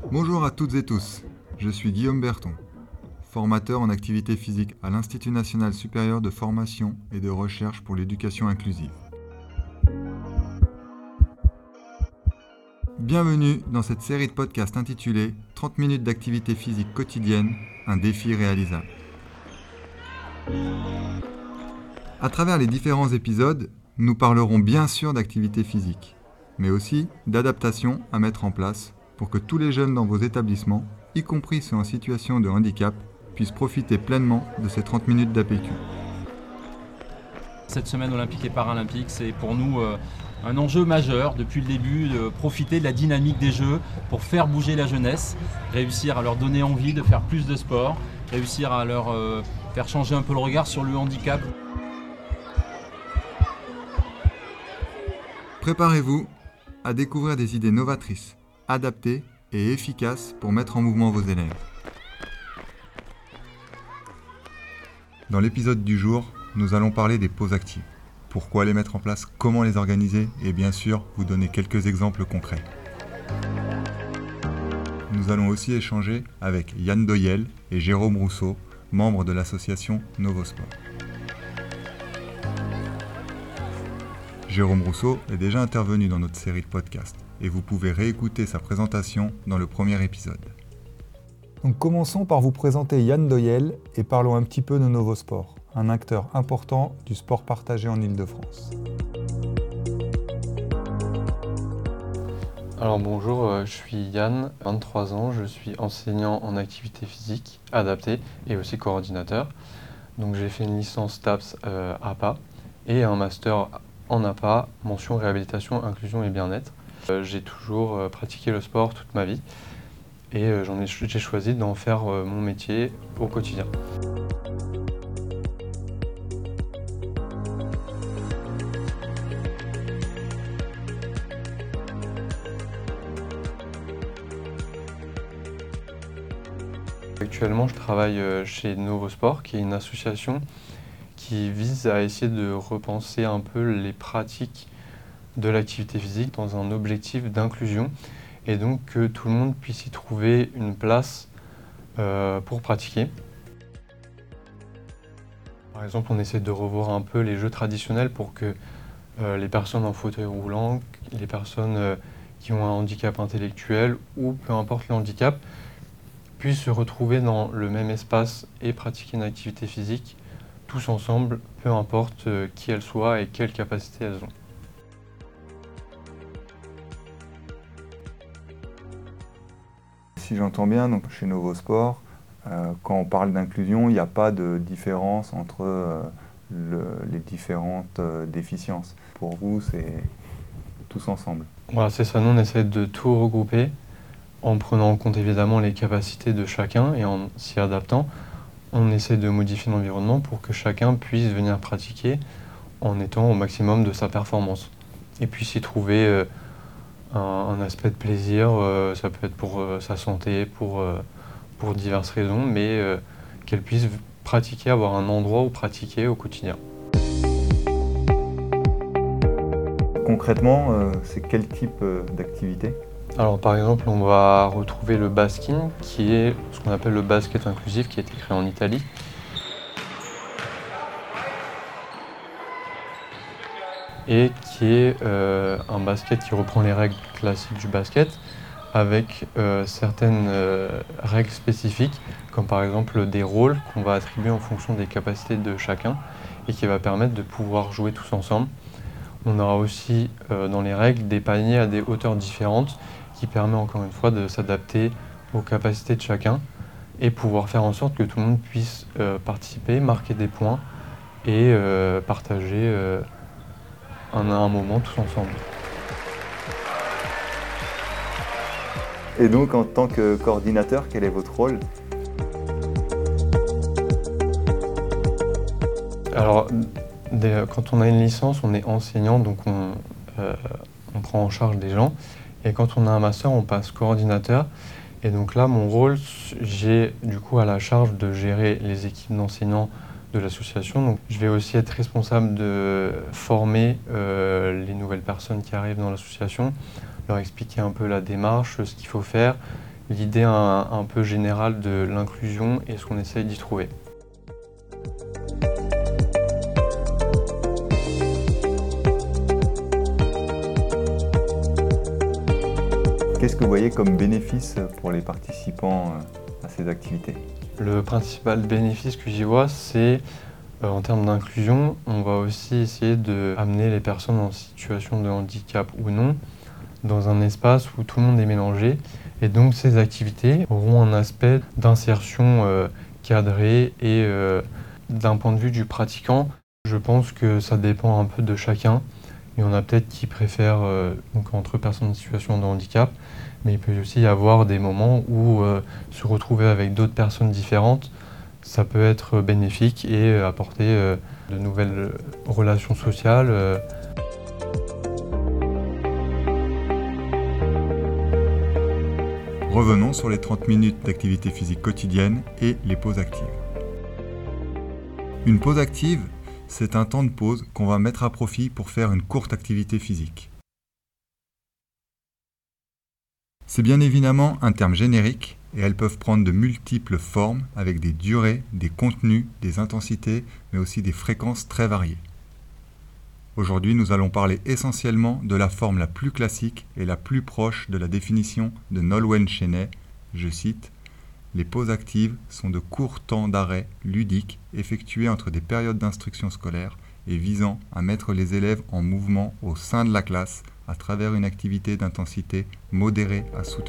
Bonjour à toutes et tous, je suis Guillaume Berton, formateur en activité physique à l'Institut national supérieur de formation et de recherche pour l'éducation inclusive. Bienvenue dans cette série de podcasts intitulée 30 minutes d'activité physique quotidienne, un défi réalisable. À travers les différents épisodes, nous parlerons bien sûr d'activité physique, mais aussi d'adaptation à mettre en place pour que tous les jeunes dans vos établissements, y compris ceux en situation de handicap, puissent profiter pleinement de ces 30 minutes d'APQ. Cette semaine olympique et paralympique, c'est pour nous un enjeu majeur depuis le début de profiter de la dynamique des Jeux pour faire bouger la jeunesse, réussir à leur donner envie de faire plus de sport, réussir à leur faire changer un peu le regard sur le handicap. Préparez-vous à découvrir des idées novatrices, adaptées et efficaces pour mettre en mouvement vos élèves. Dans l'épisode du jour, nous allons parler des pauses actives. Pourquoi les mettre en place, comment les organiser et bien sûr vous donner quelques exemples concrets. Nous allons aussi échanger avec Yann Doyel et Jérôme Rousseau, membres de l'association Novosport. Jérôme Rousseau est déjà intervenu dans notre série de podcasts et vous pouvez réécouter sa présentation dans le premier épisode. Donc commençons par vous présenter Yann Doyel et parlons un petit peu de Novosport, un acteur important du sport partagé en Île-de-France. Alors bonjour, je suis Yann, 23 ans, je suis enseignant en activité physique adaptée et aussi coordinateur. Donc j'ai fait une licence TAPS APA et un master en APA, mention réhabilitation, inclusion et bien-être. J'ai toujours pratiqué le sport toute ma vie et j'ai choisi d'en faire mon métier au quotidien. Actuellement, je travaille chez Novosport, qui est une association qui vise à essayer de repenser un peu les pratiques de l'activité physique dans un objectif d'inclusion et donc que tout le monde puisse y trouver une place pour pratiquer. Par exemple, on essaie de revoir un peu les jeux traditionnels pour que les personnes en fauteuil roulant, les personnes qui ont un handicap intellectuel ou peu importe le handicap, puissent se retrouver dans le même espace et pratiquer une activité physique tous ensemble, peu importe qui elles soient et quelles capacités elles ont. Si j'entends bien, donc chez Novosport, quand on parle d'inclusion, il n'y a pas de différence entre les différentes déficiences. Pour vous, c'est tous ensemble. Voilà, c'est ça. Nous, on essaie de tout regrouper en prenant en compte évidemment les capacités de chacun et en s'y adaptant. On essaie de modifier l'environnement pour que chacun puisse venir pratiquer en étant au maximum de sa performance. Et puis s'y trouver un aspect de plaisir, ça peut être pour sa santé, pour diverses raisons, mais qu'elle puisse pratiquer, avoir un endroit où pratiquer au quotidien. Concrètement, c'est quel type d'activité ? Alors par exemple, on va retrouver le basking, qui est ce qu'on appelle le basket inclusif, qui a été créé en Italie. Et qui est un basket qui reprend les règles classiques du basket, avec certaines règles spécifiques, comme par exemple des rôles qu'on va attribuer en fonction des capacités de chacun, et qui va permettre de pouvoir jouer tous ensemble. On aura aussi dans les règles des paniers à des hauteurs différentes, qui permet encore une fois de s'adapter aux capacités de chacun et pouvoir faire en sorte que tout le monde puisse participer, marquer des points et partager un moment tous ensemble. Et donc, en tant que coordinateur, quel est votre rôle ? Alors, quand on a une licence, on est enseignant, donc on prend en charge des gens. Et quand on a un master, on passe coordinateur. Et donc là, mon rôle, j'ai du coup à la charge de gérer les équipes d'enseignants de l'association. Donc, je vais aussi être responsable de former les nouvelles personnes qui arrivent dans l'association, leur expliquer un peu la démarche, ce qu'il faut faire, l'idée un peu générale de l'inclusion et ce qu'on essaye d'y trouver. Qu'est-ce que vous voyez comme bénéfice pour les participants à ces activités? Le principal bénéfice que j'y vois, c'est en termes d'inclusion, on va aussi essayer d'amener les personnes en situation de handicap ou non dans un espace où tout le monde est mélangé. Et donc ces activités auront un aspect d'insertion cadré et d'un point de vue du pratiquant, je pense que ça dépend un peu de chacun. Il y en a peut-être qui préfèrent donc entre personnes en situation de handicap, mais il peut aussi y avoir des moments où se retrouver avec d'autres personnes différentes, ça peut être bénéfique et apporter de nouvelles relations sociales. Revenons sur les 30 minutes d'activité physique quotidienne et les pauses actives. Une pause active, c'est un temps de pause qu'on va mettre à profit pour faire une courte activité physique. C'est bien évidemment un terme générique et elles peuvent prendre de multiples formes avec des durées, des contenus, des intensités, mais aussi des fréquences très variées. Aujourd'hui, nous allons parler essentiellement de la forme la plus classique et la plus proche de la définition de Nolwenn Cheney. Je cite: « Les pauses actives sont de courts temps d'arrêt ludiques effectués entre des périodes d'instruction scolaire et visant à mettre les élèves en mouvement au sein de la classe à travers une activité d'intensité modérée à soutenue. »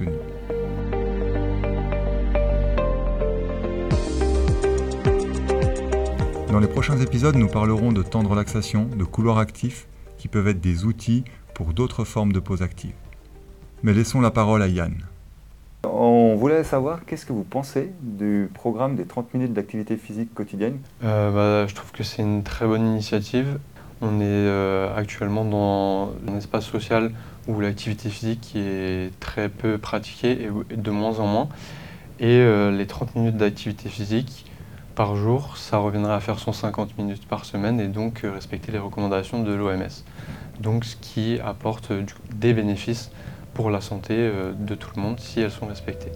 Dans les prochains épisodes, nous parlerons de temps de relaxation, de couloirs actifs, qui peuvent être des outils pour d'autres formes de pauses actives. Mais laissons la parole à Yann. On voulait savoir, qu'est-ce que vous pensez du programme des 30 minutes d'activité physique quotidienne? Je trouve que c'est une très bonne initiative. On est actuellement dans un espace social où l'activité physique est très peu pratiquée et de moins en moins. Et les 30 minutes d'activité physique par jour, ça reviendrait à faire 150 minutes par semaine et donc respecter les recommandations de l'OMS. Donc ce qui apporte des bénéfices pour la santé de tout le monde si elles sont respectées.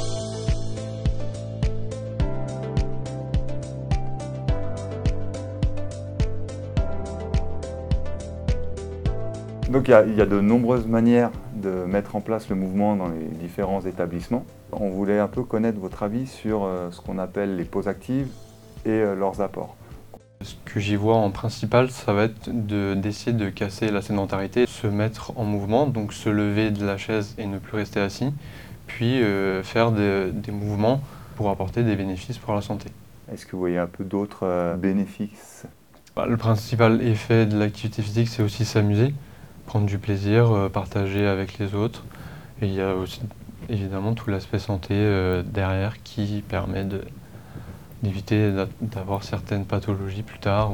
Donc il y a de nombreuses manières de mettre en place le mouvement dans les différents établissements. On voulait un peu connaître votre avis sur ce qu'on appelle les pauses actives et leurs apports. Ce que j'y vois en principal, ça va être d'essayer de casser la sédentarité, se mettre en mouvement, donc se lever de la chaise et ne plus rester assis, puis faire des mouvements pour apporter des bénéfices pour la santé. Est-ce que vous voyez un peu d'autres bénéfices? Le principal effet de l'activité physique, c'est aussi s'amuser, prendre du plaisir, partager avec les autres. Et il y a aussi évidemment tout l'aspect santé derrière qui permet d'éviter d'avoir certaines pathologies plus tard.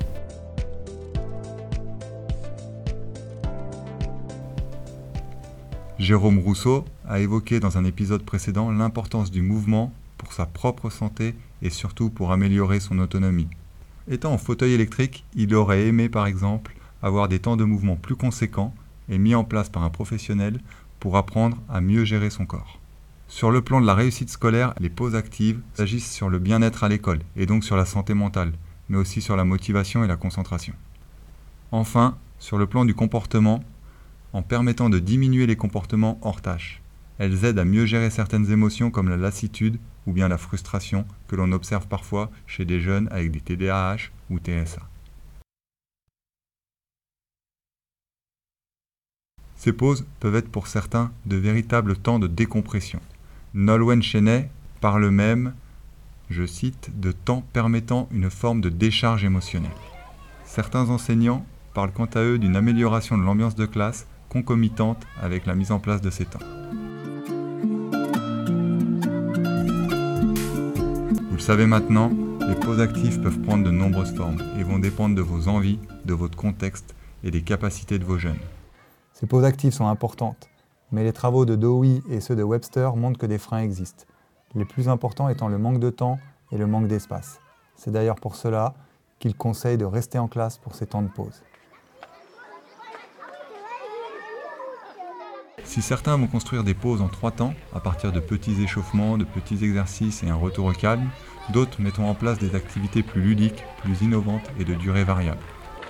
Jérôme Rousseau a évoqué dans un épisode précédent l'importance du mouvement pour sa propre santé et surtout pour améliorer son autonomie. Étant en fauteuil électrique, il aurait aimé par exemple avoir des temps de mouvement plus conséquents et mis en place par un professionnel pour apprendre à mieux gérer son corps. Sur le plan de la réussite scolaire, les pauses actives agissent sur le bien-être à l'école et donc sur la santé mentale, mais aussi sur la motivation et la concentration. Enfin, sur le plan du comportement, en permettant de diminuer les comportements hors tâche, elles aident à mieux gérer certaines émotions comme la lassitude ou bien la frustration que l'on observe parfois chez des jeunes avec des TDAH ou TSA. Ces pauses peuvent être pour certains de véritables temps de décompression. Nolwenn Cheney parle même, je cite, de temps permettant une forme de décharge émotionnelle. Certains enseignants parlent quant à eux d'une amélioration de l'ambiance de classe concomitante avec la mise en place de ces temps. Vous le savez maintenant, les pauses actives peuvent prendre de nombreuses formes et vont dépendre de vos envies, de votre contexte et des capacités de vos jeunes. Ces pauses actives sont importantes, mais les travaux de Dewey et ceux de Webster montrent que des freins existent, les plus importants étant le manque de temps et le manque d'espace. C'est d'ailleurs pour cela qu'ils conseillent de rester en classe pour ces temps de pause. Si certains vont construire des pauses en 3 temps, à partir de petits échauffements, de petits exercices et un retour au calme, d'autres mettront en place des activités plus ludiques, plus innovantes et de durée variable.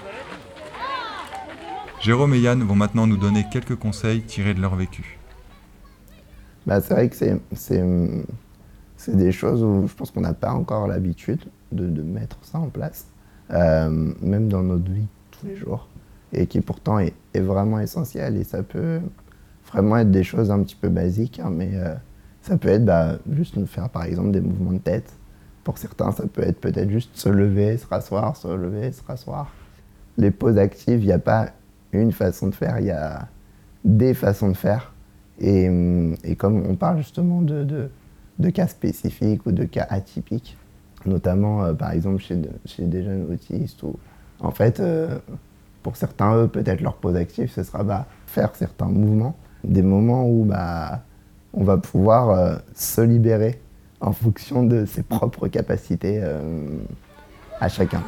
Jérôme et Yann vont maintenant nous donner quelques conseils tirés de leur vécu. C'est vrai que c'est des choses où je pense qu'on n'a pas encore l'habitude de mettre ça en place, même dans notre vie tous les jours, et qui pourtant est vraiment essentiel. Et ça peut vraiment être des choses un petit peu basiques, hein, mais ça peut être juste faire par exemple des mouvements de tête. Pour certains, ça peut être peut-être juste se lever, se rasseoir, se lever, se rasseoir. Les pauses actives, il n'y a pas une façon de faire, il y a des façons de faire. Et comme on parle justement de cas spécifiques ou de cas atypiques, notamment par exemple chez des jeunes autistes, où en fait, pour certains, eux, peut-être leur pause active, ce sera faire certains mouvements, des moments où on va pouvoir se libérer en fonction de ses propres capacités à chacun.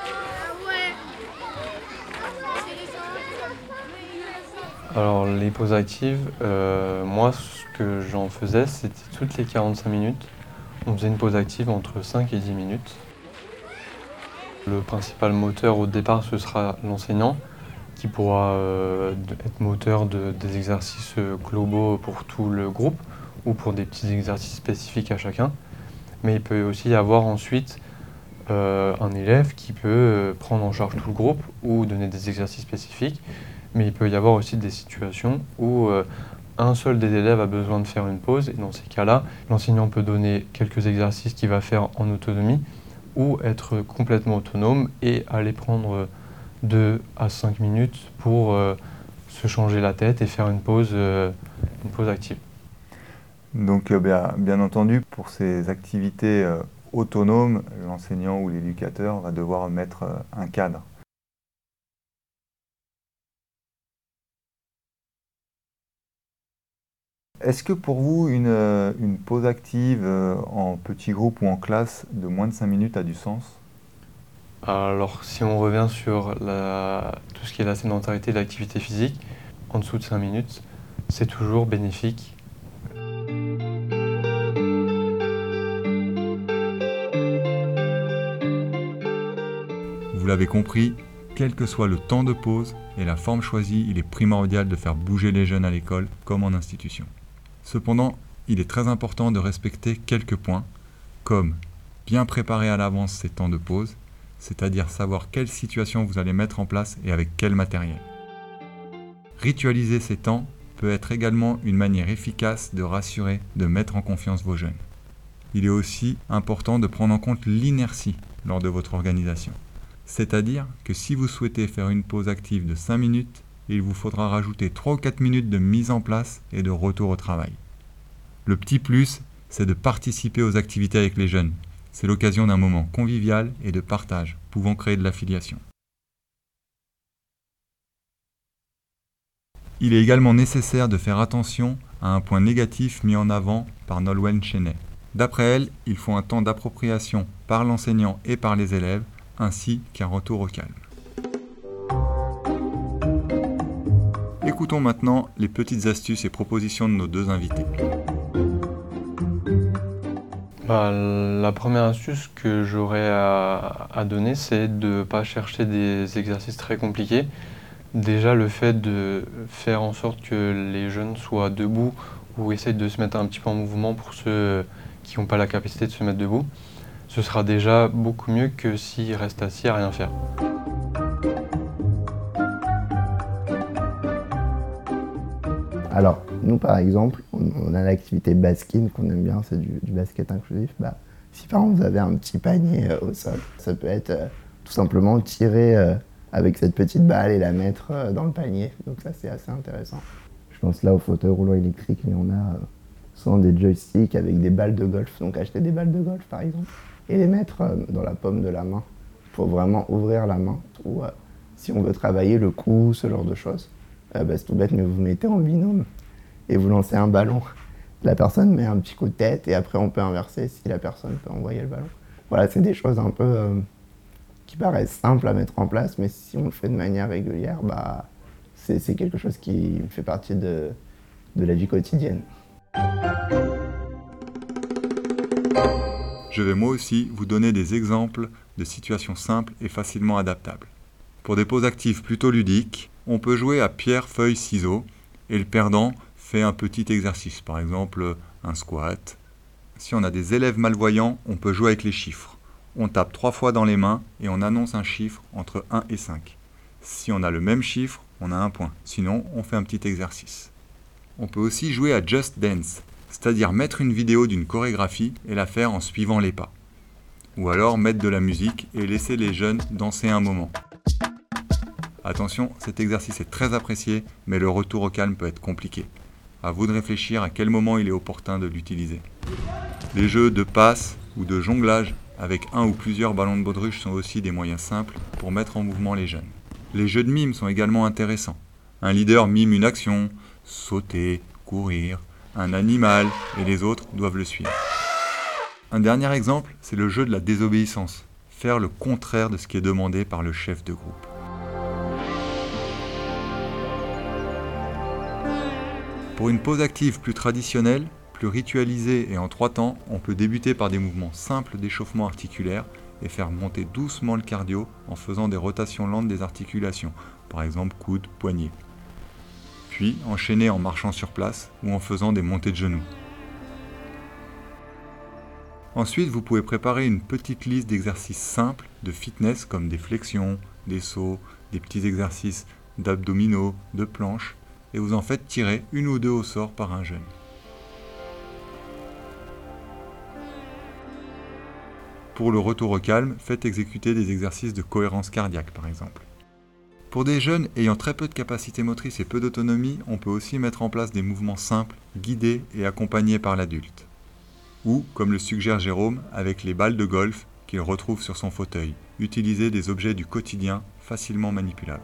Alors les pauses actives, moi ce que j'en faisais, c'était toutes les 45 minutes. On faisait une pause active entre 5 et 10 minutes. Le principal moteur au départ, ce sera l'enseignant qui pourra être moteur des exercices globaux pour tout le groupe ou pour des petits exercices spécifiques à chacun. Mais il peut aussi y avoir ensuite un élève qui peut prendre en charge tout le groupe ou donner des exercices spécifiques. Mais il peut y avoir aussi des situations où un seul des élèves a besoin de faire une pause. Et dans ces cas-là, l'enseignant peut donner quelques exercices qu'il va faire en autonomie ou être complètement autonome et aller prendre 2 à 5 minutes pour se changer la tête et faire une pause active. Donc bien entendu, pour ces activités autonomes, l'enseignant ou l'éducateur va devoir mettre un cadre. Est-ce que pour vous, une pause active en petit groupe ou en classe de moins de 5 minutes a du sens ? Alors si on revient sur tout ce qui est la sédentarité et l'activité physique, en dessous de 5 minutes, c'est toujours bénéfique. Vous l'avez compris, quel que soit le temps de pause et la forme choisie, il est primordial de faire bouger les jeunes à l'école comme en institution. Cependant, il est très important de respecter quelques points, comme bien préparer à l'avance ces temps de pause, c'est-à-dire savoir quelle situation vous allez mettre en place et avec quel matériel. Ritualiser ces temps peut être également une manière efficace de rassurer, de mettre en confiance vos jeunes. Il est aussi important de prendre en compte l'inertie lors de votre organisation. C'est-à-dire que si vous souhaitez faire une pause active de 5 minutes, il vous faudra rajouter 3 ou 4 minutes de mise en place et de retour au travail. Le petit plus, c'est de participer aux activités avec les jeunes. C'est l'occasion d'un moment convivial et de partage, pouvant créer de l'affiliation. Il est également nécessaire de faire attention à un point négatif mis en avant par Nolwenn Cheney. D'après elle, il faut un temps d'appropriation par l'enseignant et par les élèves, ainsi qu'un retour au calme. Écoutons maintenant les petites astuces et propositions de nos deux invités. La première astuce que j'aurais à donner, c'est de ne pas chercher des exercices très compliqués. Déjà, le fait de faire en sorte que les jeunes soient debout ou essayent de se mettre un petit peu en mouvement pour ceux qui n'ont pas la capacité de se mettre debout, ce sera déjà beaucoup mieux que s'ils restent assis à rien faire. Alors, nous par exemple, on a l'activité baskin qu'on aime bien, c'est du basket inclusif. Si par exemple vous avez un petit panier au sol, ça peut être tout simplement tirer avec cette petite balle et la mettre dans le panier. Donc ça c'est assez intéressant. Je pense là au fauteuil roulant électrique, mais on a souvent des joysticks avec des balles de golf. Donc acheter des balles de golf par exemple et les mettre dans la paume de la main pour vraiment ouvrir la main. Ou si on veut travailler le cou, ce genre de choses. C'est tout bête, mais vous mettez en binôme et vous lancez un ballon. La personne met un petit coup de tête et après on peut inverser si la personne peut envoyer le ballon. Voilà, c'est des choses un peu qui paraissent simples à mettre en place, mais si on le fait de manière régulière, c'est quelque chose qui fait partie de de la vie quotidienne. Je vais moi aussi vous donner des exemples de situations simples et facilement adaptables. Pour des pauses actives plutôt ludiques, on peut jouer à pierre, feuille, ciseaux et le perdant fait un petit exercice, par exemple un squat. Si on a des élèves malvoyants, on peut jouer avec les chiffres. On tape 3 fois dans les mains et on annonce un chiffre entre 1 et 5. Si on a le même chiffre, on a un point. Sinon, on fait un petit exercice. On peut aussi jouer à Just Dance, c'est-à-dire mettre une vidéo d'une chorégraphie et la faire en suivant les pas. Ou alors mettre de la musique et laisser les jeunes danser un moment. Attention, cet exercice est très apprécié, mais le retour au calme peut être compliqué. À vous de réfléchir à quel moment il est opportun de l'utiliser. Les jeux de passe ou de jonglage avec un ou plusieurs ballons de baudruche sont aussi des moyens simples pour mettre en mouvement les jeunes. Les jeux de mime sont également intéressants. Un leader mime une action, sauter, courir, un animal et les autres doivent le suivre. Un dernier exemple, c'est le jeu de la désobéissance. Faire le contraire de ce qui est demandé par le chef de groupe. Pour une pause active plus traditionnelle, plus ritualisée et en 3 temps, on peut débuter par des mouvements simples d'échauffement articulaire et faire monter doucement le cardio en faisant des rotations lentes des articulations, par exemple coude, poignet. Puis enchaîner en marchant sur place ou en faisant des montées de genoux. Ensuite, vous pouvez préparer une petite liste d'exercices simples de fitness comme des flexions, des sauts, des petits exercices d'abdominaux, de planches, et vous en faites tirer 1 ou 2 au sort par un jeune. Pour le retour au calme, faites exécuter des exercices de cohérence cardiaque par exemple. Pour des jeunes ayant très peu de capacité motrice et peu d'autonomie, on peut aussi mettre en place des mouvements simples, guidés et accompagnés par l'adulte. Ou, comme le suggère Jérôme, avec les balles de golf qu'il retrouve sur son fauteuil, utiliser des objets du quotidien facilement manipulables.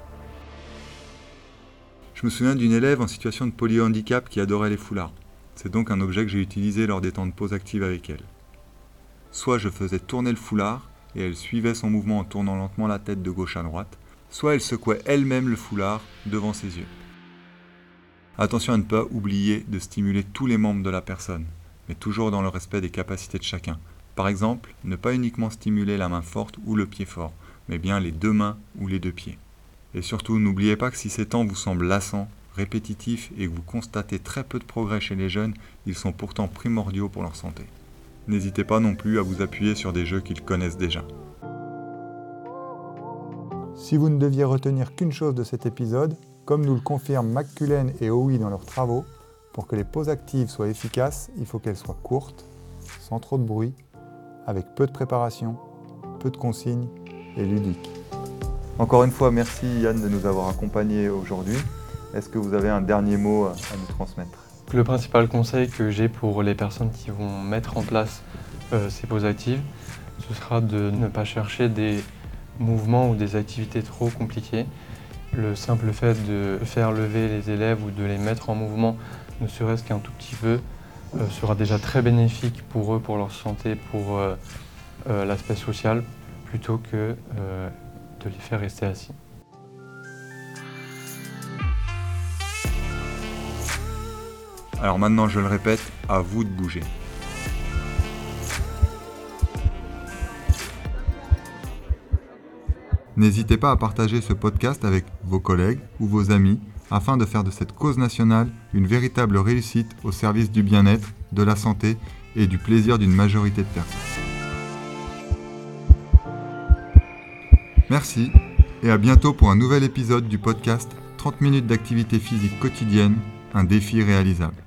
Je me souviens d'une élève en situation de polyhandicap qui adorait les foulards. C'est donc un objet que j'ai utilisé lors des temps de pause active avec elle. Soit je faisais tourner le foulard et elle suivait son mouvement en tournant lentement la tête de gauche à droite, soit elle secouait elle-même le foulard devant ses yeux. Attention à ne pas oublier de stimuler tous les membres de la personne, mais toujours dans le respect des capacités de chacun. Par exemple, ne pas uniquement stimuler la main forte ou le pied fort, mais bien les 2 mains ou les 2 pieds. Et surtout, n'oubliez pas que si ces temps vous semblent lassants, répétitifs et que vous constatez très peu de progrès chez les jeunes, ils sont pourtant primordiaux pour leur santé. N'hésitez pas non plus à vous appuyer sur des jeux qu'ils connaissent déjà. Si vous ne deviez retenir qu'une chose de cet épisode, comme nous le confirment McCullen et Howie dans leurs travaux, pour que les pauses actives soient efficaces, il faut qu'elles soient courtes, sans trop de bruit, avec peu de préparation, peu de consignes et ludiques. Encore une fois, merci Yann de nous avoir accompagnés aujourd'hui. Est-ce que vous avez un dernier mot à nous transmettre ? Le principal conseil que j'ai pour les personnes qui vont mettre en place ces pauses actives, ce sera de ne pas chercher des mouvements ou des activités trop compliquées. Le simple fait de faire lever les élèves ou de les mettre en mouvement, ne serait-ce qu'un tout petit peu, sera déjà très bénéfique pour eux, pour leur santé, pour l'aspect social, plutôt que de les faire rester assis. Alors maintenant, je le répète, à vous de bouger. N'hésitez pas à partager ce podcast avec vos collègues ou vos amis afin de faire de cette cause nationale une véritable réussite au service du bien-être, de la santé et du plaisir d'une majorité de personnes. Merci et à bientôt pour un nouvel épisode du podcast 30 minutes d'activité physique quotidienne, un défi réalisable.